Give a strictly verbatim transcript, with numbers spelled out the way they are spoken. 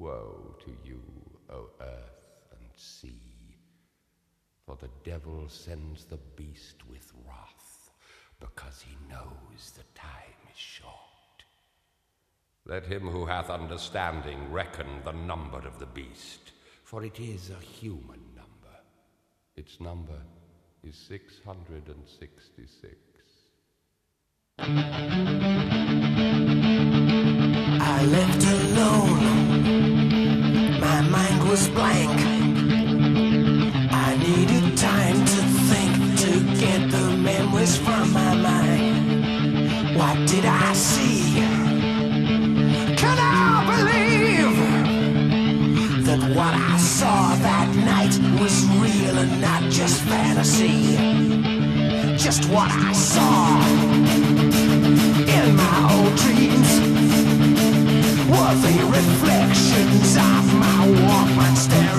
Woe to you, O earth and sea, for the devil sends the beast with wrath, because he knows the time is short. Let him who hath understanding reckon the number of the beast, for it is a human number. Its number is six hundred and sixty-six. I left alone, my mind was blank. I needed time to think, to get the memories from my mind. What did I see? Can I believe that what I saw that night was real and not just fantasy? Just what I saw in my old dreams were the reflections of my Walkman stereo.